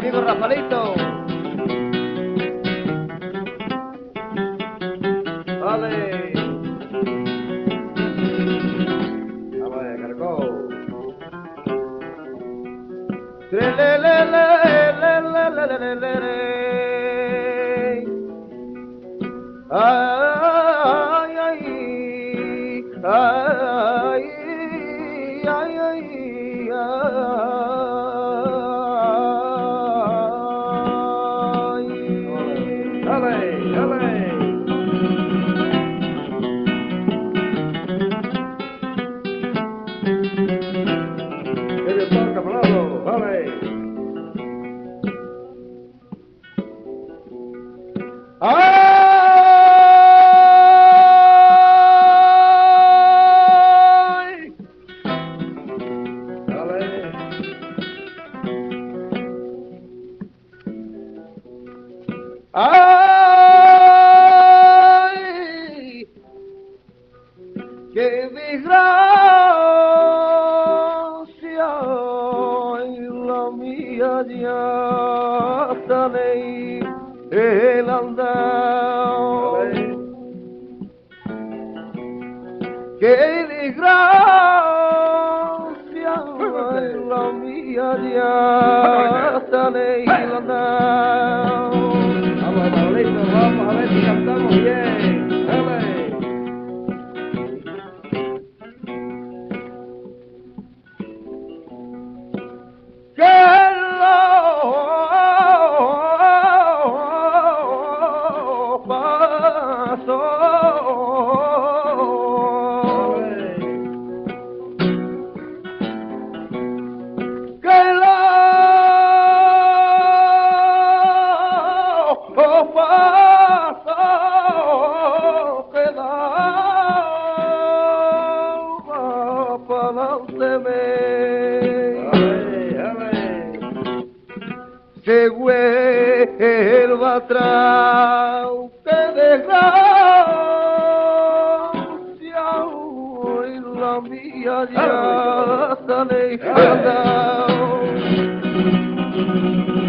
amigo Rafaelito. Vale. Vale, cargó. Ay, ay, ay, ay, ay, ay. Dale, dale. Que le toca, Manolo, dale. ¡Ay! Dale. ¡Ay! ¡Qué desgracia! ¡Ay, la mía ya sale el andar! ¡Qué desgracia! ¡Ay, la mía ya sale el andar! Vamos, Manolito, vamos a ver si cantamos bien. Dale. Que lo pasó. Que lo pasó. Quedaba para que vuelva atrás, que desgracia, y la mía ya sale andando.